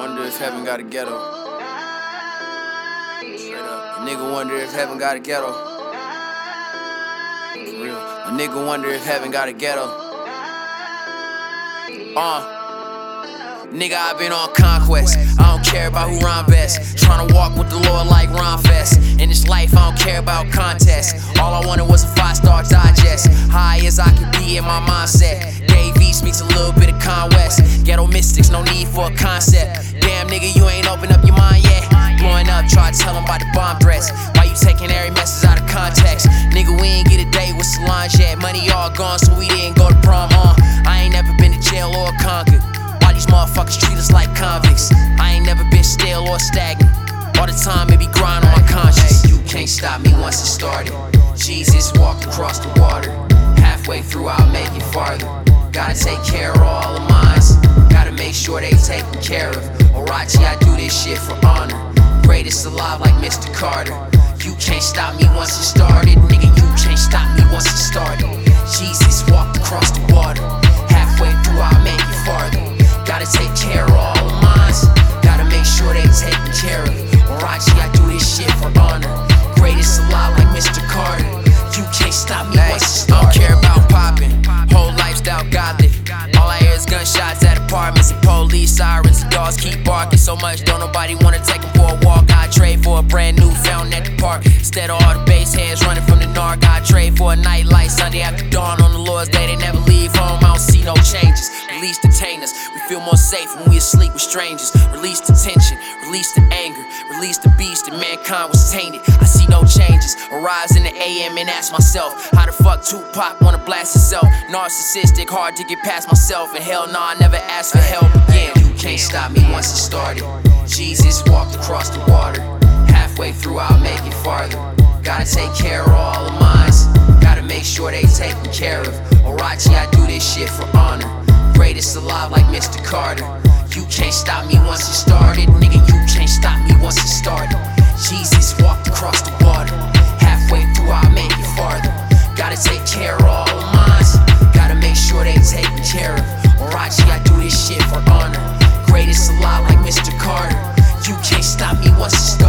Wonder if heaven got a ghetto. Straight up. A nigga wonder if heaven got a ghetto. For real. A nigga wonder if heaven got a ghetto. Nigga, I been on conquest. I don't care about who rhyme best. Tryna walk with the Lord like Ron Fest. In this life, I don't care about contests. All I wanted was a 5-star digest. High as I could be in my mindset. Dave East meets a little bit of Con West. Ghetto mystics, no need for a concept. Damn nigga, you ain't opened up your mind yet. Blowing up, try to tell them about the bomb threats. Why you taking every message out of context? Nigga, we ain't get a date with Solange yet. Money all gone, so we didn't go to prom. I ain't never been to jail or conquered. These motherfuckers treat us like convicts. I ain't never been stale or stagnant. All the time it be grind on my conscience. Hey, you can't stop me once it started. Jesus walked across the water. Halfway through I'll make it farther. Gotta take care of all of mines. Gotta make sure they taken care of. Orachi, I do this shit for honor. Greatest alive like Mr. Carter. You can't stop me once it started. Nigga, you can't stop me once it started. Jesus walked across the water. Halfway through I'll make it farther. Gotta take care of all of mines. Gotta make sure they taken care of. Orachi, I do this shit for honor. Greatest alive like Mr. Carter. You can't stop me once it started. I don't care about popping. Whole lifestyle godly. All I hear is gunshots at apartments and police sirens. The dogs keep barking so much, don't nobody wanna take them for a walk. I trade for a brand new fountain at the park. Instead of all the bass heads running from the narc, I trade for a night light Sunday after dawn. On the Lord's day, they never leave home. I don't see no changes. Release detain us. We feel more safe when we asleep with strangers. Release the tension, release the anger, release the beast that mankind was tainted. I see no changes. Arise in the AM and ask myself, how the fuck Tupac wanna blast himself? Narcissistic, hard to get past myself. And hell nah, I never asked for help again. You can't stop me once it started. Jesus walked across the water. Halfway through I'll make it farther. Gotta take care of all of mines. Gotta make sure they taken care of. Orachi, I do this shit for honor. Greatest alive like Mr. Carter. You can't stop me once it started. Nigga, you can't stop me once it started. Jesus walked across the water. Halfway through I'll make it farther. Gotta take care of all of mines. Gotta make sure they taken care of. Orachi, I do this shit for honor. Greatest alive like Mr. Carter. You can't stop me once it started.